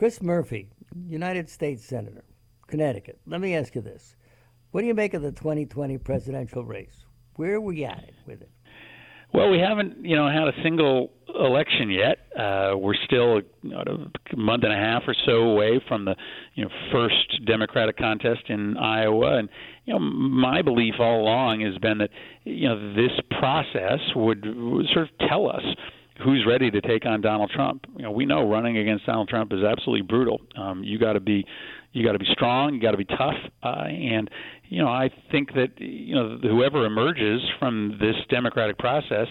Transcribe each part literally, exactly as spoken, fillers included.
Chris Murphy, United States Senator, Connecticut. Let me ask you this. What do you make of the twenty twenty presidential race? Where are we at with it? Well, we haven't, you know, had a single election yet. Uh, we're still you know, a month and a half or so away from the, you know, first Democratic contest in Iowa, and you know, my belief all along has been that, you know, this process would, would sort of tell us who's ready to take on Donald Trump. You know, we know running against Donald Trump is absolutely brutal. Um, you got to be, you got to be strong. You got to be tough. Uh, and you know, I think that you know whoever emerges from this democratic process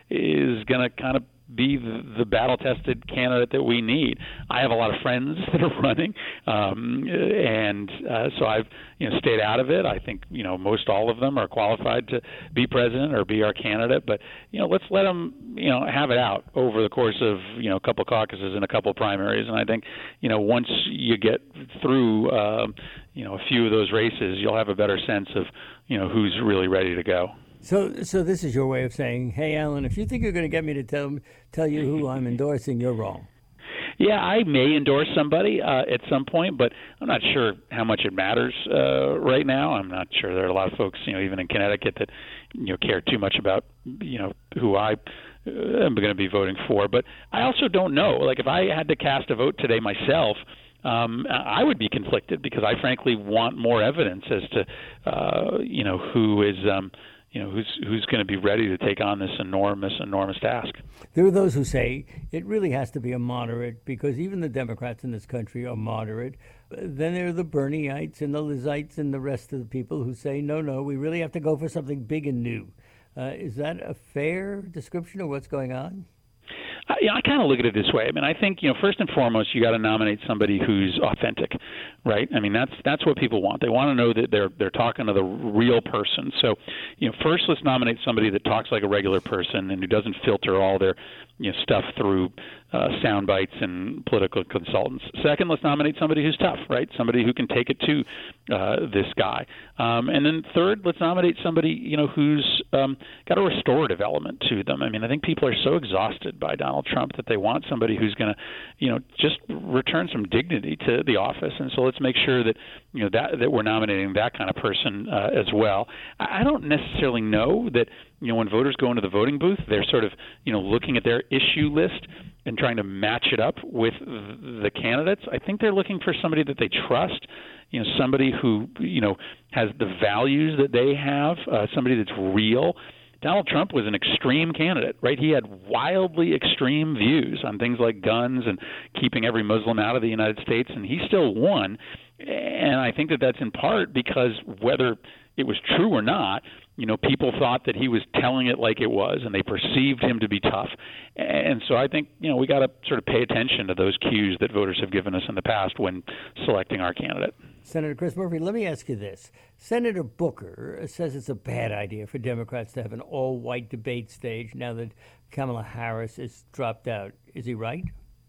is going to kind of be the, the battle-tested candidate that we need. I have a lot of friends that are running, um, and uh, so I've you know stayed out of it. I think you know most all of them are qualified to be president or be our candidate, but you know let's let them you know have it out over the course of you know a couple caucuses and a couple primaries. And I think you know once you get through uh, you know a few of those races, you'll have a better sense of you know who's really ready to go. So, so this is your way of saying, "Hey, Alan, if you think you're going to get me to tell tell you who I'm endorsing, you're wrong." Yeah, I may endorse somebody uh, at some point, but I'm not sure how much it matters uh, right now. I'm not sure there are a lot of folks, you know, even in Connecticut, that you know care too much about you know who I am going to be voting for. But I also don't know. Like, if I had to cast a vote today myself, Um, I would be conflicted because I frankly want more evidence as to, uh, you know, who is, um, you know, who's who's going to be ready to take on this enormous, enormous task. There are those who say it really has to be a moderate because even the Democrats in this country are moderate. Then there are the Bernieites and the Lizites and the rest of the people who say, no, no, we really have to go for something big and new. Uh, is that a fair description of what's going on? I, you know, I kind of look at it this way. I mean, I think, you know, first and foremost, you got to nominate somebody who's authentic, right? I mean, that's that's what people want. They want to know that they're they're talking to the real person. So, you know, first let's nominate somebody that talks like a regular person and who doesn't filter all their, you know, stuff through uh, sound bites and political consultants. Second, let's nominate somebody who's tough, right? Somebody who can take it to uh, this guy. Um, and then third, let's nominate somebody, you know, who's um, got a restorative element to them. I mean, I think people are so exhausted by Donald Trump that they want somebody who's going to, you know, just return some dignity to the office. And so let's make sure that, you know, that that we're nominating that kind of person uh, as well. I don't necessarily know that, you know, when voters go into the voting booth, they're sort of, you know, looking at their issue list and trying to match it up with the candidates. I think they're looking for somebody that they trust, you know, somebody who, you know, has the values that they have, uh, somebody that's real. Donald Trump was an extreme candidate, right? He had wildly extreme views on things like guns and keeping every Muslim out of the United States, and he still won. And I think that that's in part because whether it was true or not, you know, people thought that he was telling it like it was, and they perceived him to be tough. And so I think, you know, we got to sort of pay attention to those cues that voters have given us in the past when selecting our candidate. Senator Chris Murphy, let me ask you this. Senator Booker says it's a bad idea for Democrats to have an all-white debate stage now that Kamala Harris is dropped out. Is he right?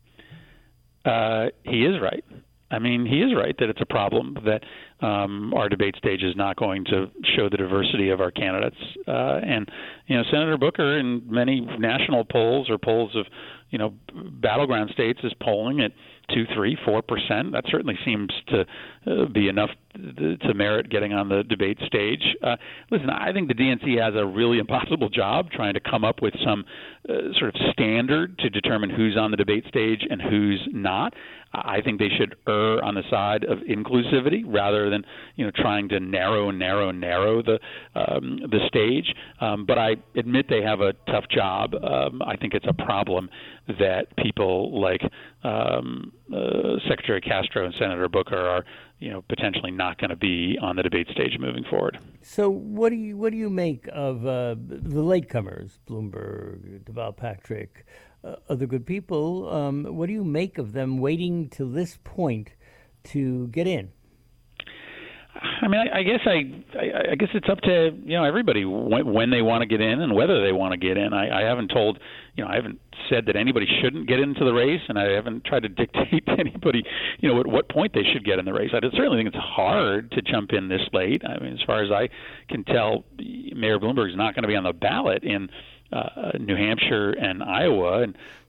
Uh, he is right. I mean, he is right that it's a problem that um, our debate stage is not going to show the diversity of our candidates. Uh, and, you know, Senator Booker in many national polls or polls of, you know, battleground states is polling at two, three, four percent. That certainly seems to uh, be enough to, to merit getting on the debate stage. Uh, listen, I think the D N C has a really impossible job trying to come up with some uh, sort of standard to determine who's on the debate stage and who's not. I think they should err on the side of inclusivity rather than, you know, trying to narrow, narrow, narrow the um, the stage. Um, but I admit they have a tough job. Um, I think it's a problem that people like um, uh, Secretary Castro and Senator Booker are, you know, potentially not going to be on the debate stage moving forward. So what do you what do you make of uh, the latecomers, Bloomberg, Deval Patrick, uh, other good people? Um, what do you make of them waiting till this point to get in? I mean, I, I guess I, I, I guess it's up to, you know, everybody when, when they want to get in and whether they want to get in. I, I haven't told, you know, I haven't said that anybody shouldn't get into the race, and I haven't tried to dictate to anybody, you know, at what point they should get in the race. I certainly think it's hard to jump in this late. I mean, as far as I can tell, Mayor Bloomberg is not going to be on the ballot in uh, New Hampshire and Iowa, and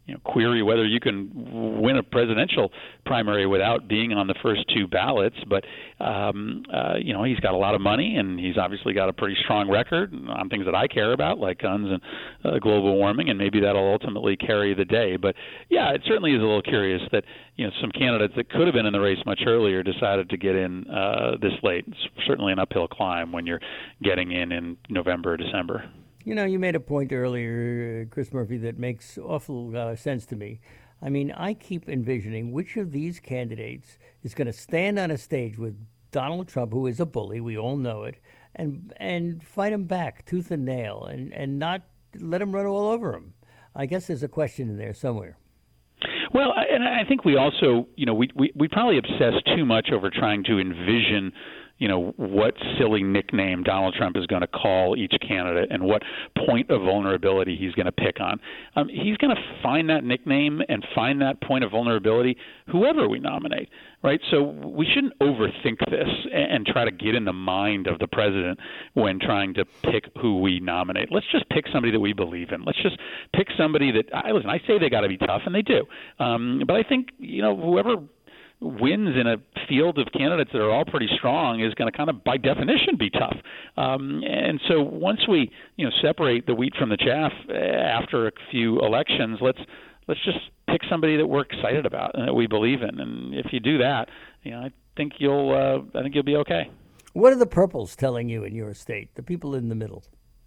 you know, query whether you can win a presidential primary without being on the first two ballots. But, um, uh, you know, he's got a lot of money, and he's obviously got a pretty strong record on things that I care about, like guns and uh, global warming, and maybe that'll ultimately carry the day. But, yeah, it certainly is a little curious that, you know, some candidates that could have been in the race much earlier decided to get in uh, this late. It's certainly an uphill climb when you're getting in in November or December. You know, you made a point earlier, uh, Chris Murphy, that makes awful uh, sense to me. I mean, I keep envisioning which of these candidates is going to stand on a stage with Donald Trump, who is a bully, we all know it, and and fight him back tooth and nail, and, and not let him run all over him. I guess there's a question in there somewhere. Well, and I think we also, you know, we, we, we probably obsess too much over trying to envision, you know, what silly nickname Donald Trump is going to call each candidate and what point of vulnerability he's going to pick on. Um, he's going to find that nickname and find that point of vulnerability whoever we nominate, right? So we shouldn't overthink this and, and try to get in the mind of the president when trying to pick who we nominate. Let's just pick somebody that we believe in. Let's just pick somebody that, I listen, I say they got to be tough, and they do. Um, but I think, you know, whoever wins in a field of candidates that are all pretty strong is going to kind of, by definition, be tough. Um, and so once we, you know, separate the wheat from the chaff after a few elections, let's let's just pick somebody that we're excited about and that we believe in. And if you do that, you know, I think you'll uh, I think you'll be okay. What are the purples telling you in your state? The people in the middle.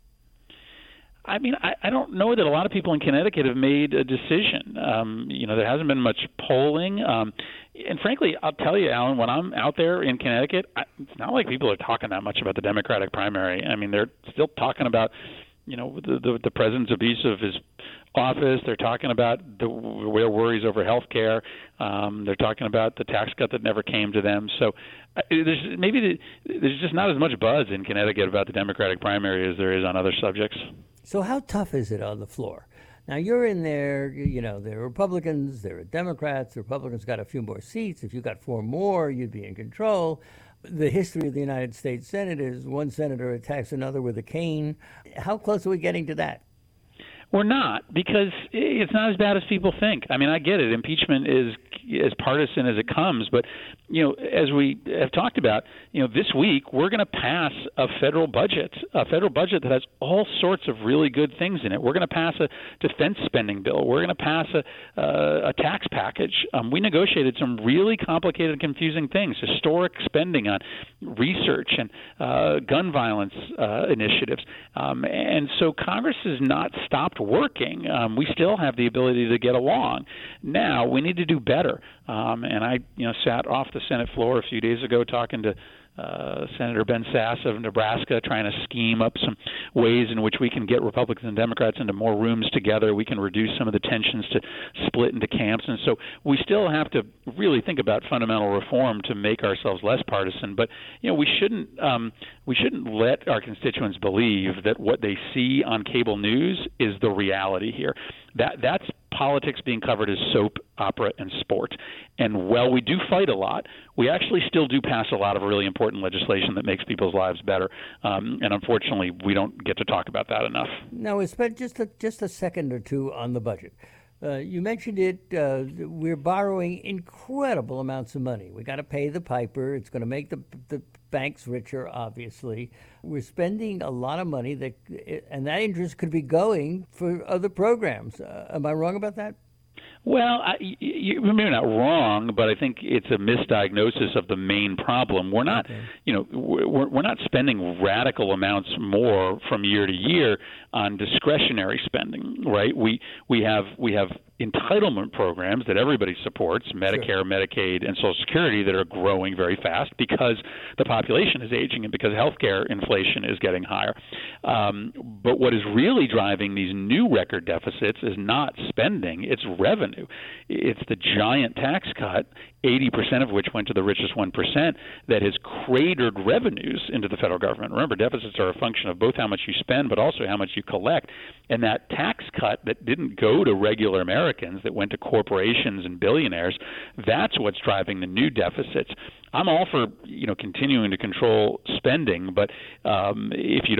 I mean, I, I don't know that a lot of people in Connecticut have made a decision. Um, you know, there hasn't been much polling. Um, and frankly, I'll tell you, Alan, when I'm out there in Connecticut, I, it's not like people are talking that much about the Democratic primary. I mean, they're still talking about, you know, the, the, the president's abuse of his office. They're talking about the, their worries over health care. Um, they're talking about the tax cut that never came to them. So uh, there's maybe the, there's just not as much buzz in Connecticut about the Democratic primary as there is on other subjects. So how tough is it on the floor? Now, you're in there, you know, there are Republicans, there are Democrats. The Republicans got a few more seats. If you got four more, you'd be in control. The history of the United States Senate is one senator attacks another with a cane. How close are we getting to that? We're not, because it's not as bad as people think. I mean, I get it. Impeachment is as partisan as it comes. But, you know, as we have talked about, you know, this week we're going to pass a federal budget, a federal budget that has all sorts of really good things in it. We're going to pass a defense spending bill. We're going to pass a, uh, a tax package. Um, we negotiated some really complicated, confusing things, historic spending on research and uh, gun violence uh, initiatives. Um, and so Congress has not stopped working. Um, we still have the ability to get along. Now we need to do better. Um, and I, you know, sat off the Senate floor a few days ago talking to uh, Senator Ben Sasse of Nebraska, trying to scheme up some ways in which we can get Republicans and Democrats into more rooms together. We can reduce some of the tensions to split into camps. And so we still have to really think about fundamental reform to make ourselves less partisan. But, you know, we shouldn't um, we shouldn't let our constituents believe that what they see on cable news is the reality here. That that's politics being covered as soap opera and sport. And while we do fight a lot, we actually still do pass a lot of really important legislation that makes people's lives better. Um, and unfortunately, we don't get to talk about that enough. Now, we spent just a, just a second or two on the budget. Uh, you mentioned it. Uh, we're borrowing incredible amounts of money. We got to pay the piper. It's going to make the the banks richer, obviously. We're spending a lot of money, that, and that interest could be going for other programs. Uh, am I wrong about that? Well, I, you, you're not wrong, but I think it's a misdiagnosis of the main problem. We're not, okay. you know, we're, we're not spending radical amounts more from year to year on discretionary spending, right? We we have we have entitlement programs that everybody supports, Medicare, sure. Medicaid, and Social Security, that are growing very fast because the population is aging and because healthcare inflation is getting higher. Um, but what is really driving these new record deficits is not spending, it's revenue. It's the giant tax cut, eighty percent of which went to the richest one percent, that has cratered revenues into the federal government. Remember, deficits are a function of both how much you spend but also how much you collect. And that tax cut that didn't go to regular Americans, that went to corporations and billionaires, that's what's driving the new deficits. I'm all for, you know, continuing to control spending, but um, if you don't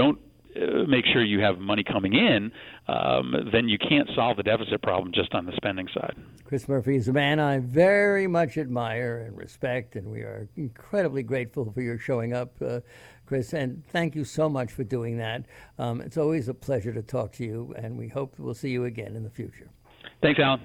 uh, make sure you have money coming in, um, then you can't solve the deficit problem just on the spending side. Chris Murphy is a man I very much admire and respect, and we are incredibly grateful for your showing up, uh, Chris, and thank you so much for doing that. Um, it's always a pleasure to talk to you, and we hope we'll see you again in the future. Thanks, Alan.